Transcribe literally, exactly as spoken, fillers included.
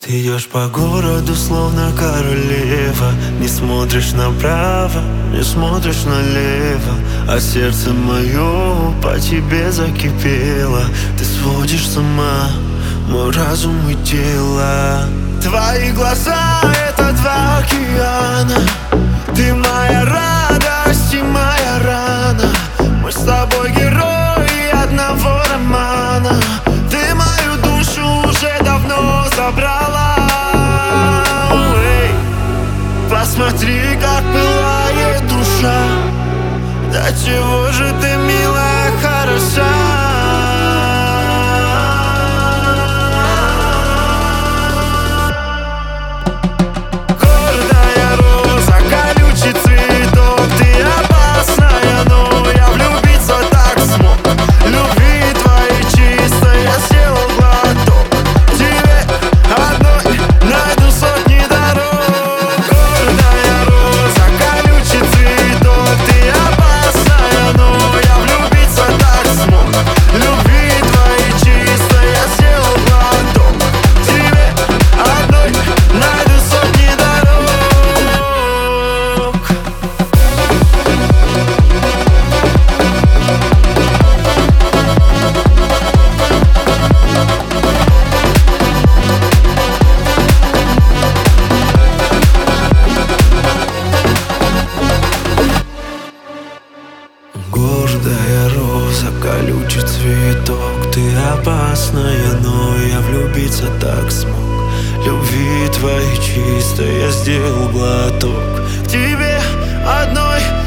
Ты идешь по городу, словно королева. Не смотришь направо, не смотришь налево, а сердце мое по тебе закипело. Ты сводишь с ума мой разум и тело. Твои глаза — это два океана. Ты моя радость и моя рана. Мы с тобой герои одного романа. Ты мою душу уже давно забрала. Эй, посмотри, как пылает душа. Да чего же ты, милая, хороша. Гордая роза, колючий цветок. Ты опасная, но я влюбиться так смог. Любви твоей чистой я сделал глоток. К тебе одной